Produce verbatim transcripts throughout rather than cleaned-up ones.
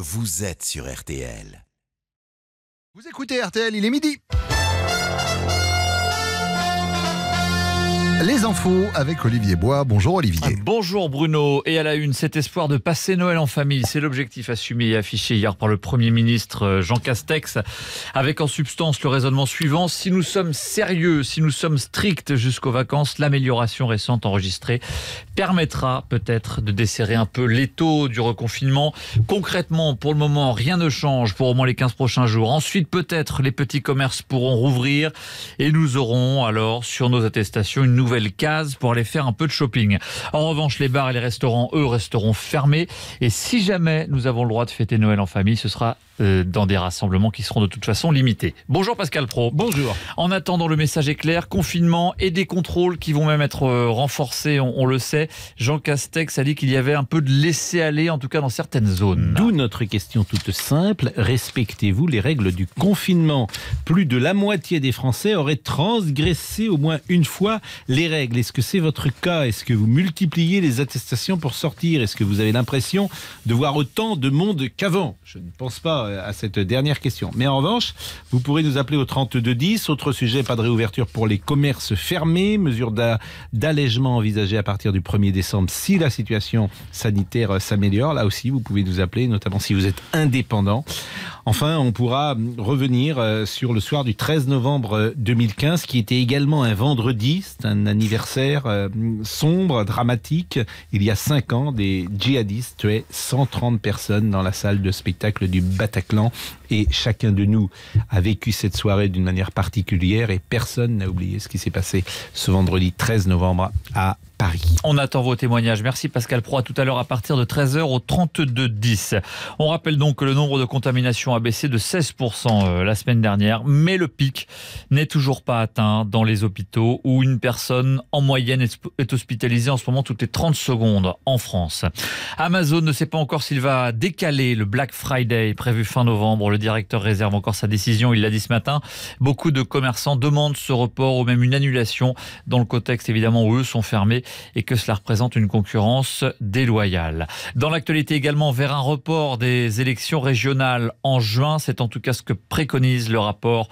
vous êtes sur R T L. Vous écoutez R T L, il est midi. Les infos avec Olivier Bois. Bonjour Olivier. Bonjour Bruno. Et à la une, cet espoir de passer Noël en famille, c'est l'objectif assumé et affiché hier par le Premier ministre Jean Castex, avec en substance le raisonnement suivant: si nous sommes sérieux, si nous sommes stricts jusqu'aux vacances, l'amélioration récente enregistrée permettra peut-être de desserrer un peu l'étau du reconfinement. Concrètement, pour le moment, rien ne change pour au moins les quinze prochains jours. Ensuite, peut-être les petits commerces pourront rouvrir et nous aurons alors sur nos attestations une nouvelle case pour aller faire un peu de shopping. En revanche, les bars et les restaurants, eux, resteront fermés. Et si jamais nous avons le droit de fêter Noël en famille, ce sera euh, dans des rassemblements qui seront de toute façon limités. Bonjour Pascal Praud. Bonjour. En attendant, le message est clair: confinement et des contrôles qui vont même être euh, renforcés, on, on le sait. Jean Castex a dit qu'il y avait un peu de laisser-aller, en tout cas dans certaines zones. D'où notre question toute simple: respectez-vous les règles du confinement? Plus de la moitié des Français auraient transgressé au moins une fois les règles. Est-ce que c'est votre cas? Est-ce que vous multipliez les attestations pour sortir? Est-ce que vous avez l'impression de voir autant de monde qu'avant? Je ne pense pas à cette dernière question. Mais en revanche, vous pourrez nous appeler au trente-deux dix. Autre sujet, pas de réouverture pour les commerces fermés. Mesure d'a- d'allègement envisagée à partir du premier décembre si la situation sanitaire s'améliore. Là aussi, vous pouvez nous appeler, notamment si vous êtes indépendant. Enfin, on pourra revenir sur le soir du treize novembre deux mille quinze, qui était également un vendredi. C'est un anniversaire sombre, dramatique. Il y a cinq ans, des djihadistes tuaient cent trente personnes dans la salle de spectacle du Bataclan. Et chacun de nous a vécu cette soirée d'une manière particulière et personne n'a oublié ce qui s'est passé ce vendredi treize novembre à Paris. On attend vos témoignages. Merci Pascal Praud. À tout à l'heure à partir de treize heures au trente-deux dix. On rappelle donc que le nombre de contaminations a baissé de seize pour cent la semaine dernière, mais le pic n'est toujours pas atteint dans les hôpitaux où une personne en moyenne est hospitalisée en ce moment toutes les trente secondes en France. Amazon ne sait pas encore s'il va décaler le Black Friday prévu fin novembre. Le directeur réserve encore sa décision, il l'a dit ce matin. Beaucoup de commerçants demandent ce report ou même une annulation dans le contexte évidemment où eux sont fermés et que cela représente une concurrence déloyale. Dans l'actualité également, vers un report des élections régionales en juin, c'est en tout cas ce que préconise le rapport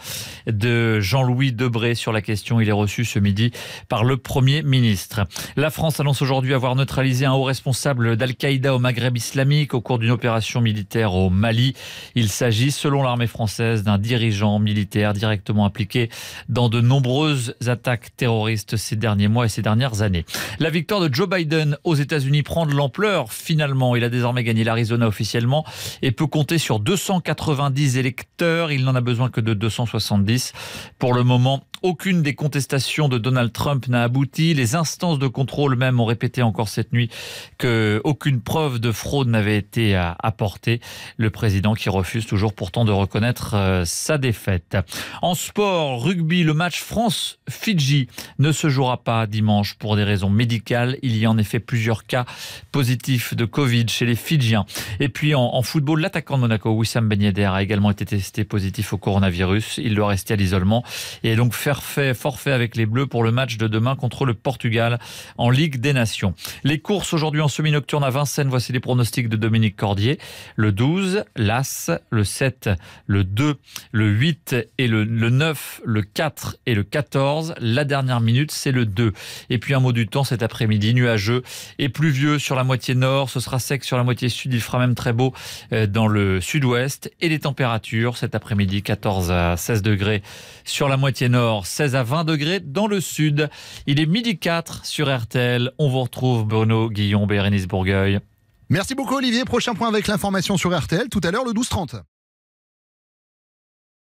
de Jean-Louis Debré sur la question. Il est reçu ce midi par le Premier ministre. La France annonce aujourd'hui avoir neutralisé un haut responsable d'Al-Qaïda au Maghreb islamique au cours d'une opération militaire au Mali. Il s'agit, selon l'armée française, d'un dirigeant militaire directement impliqué dans de nombreuses attaques terroristes ces derniers mois et ces dernières années. La victoire de Joe Biden aux États-Unis prend de l'ampleur. Finalement, il a désormais gagné l'Arizona officiellement et peut compter sur deux cent quatre-vingt-dix électeurs. Il n'en a besoin que de deux cent soixante-dix. Pour le moment, aucune des contestations de Donald Trump n'a abouti. Les instances de contrôle même ont répété encore cette nuit qu'aucune preuve de fraude n'avait été apportée. Le président qui refuse toujours pourtant de reconnaître sa défaite. En sport, rugby, le match France-Fidji ne se jouera pas dimanche pour des raisons médicales. Il y a en effet plusieurs cas positifs de Covid chez les Fidjiens. Et puis en, en football, l'attaquant de Monaco, Wissam Ben Yedder, a également été testé positif au coronavirus. Il doit rester à l'isolement et donc faire fait, forfait avec les Bleus pour le match de demain contre le Portugal en Ligue des Nations. Les courses aujourd'hui en semi-nocturne à Vincennes, voici les pronostics de Dominique Cordier. Le douze, l'As, le sept, le deux, le huit et le, le neuf, le quatre et le quatorze. La dernière minute, c'est le deux. Et puis un mot du temps cet après-midi, nuageux et pluvieux sur la moitié nord. Ce sera sec sur la moitié sud. Il fera même très beau dans le sud-ouest. Et les températures cet après-midi, quatorze à seize degrés sur la moitié nord, seize à vingt degrés dans le sud. Il est midi quatre sur R T L. On vous retrouve Bruno Guillon, Bérénice Bourgueil. Merci beaucoup Olivier. Prochain point avec l'information sur R T L tout à l'heure le douze trente.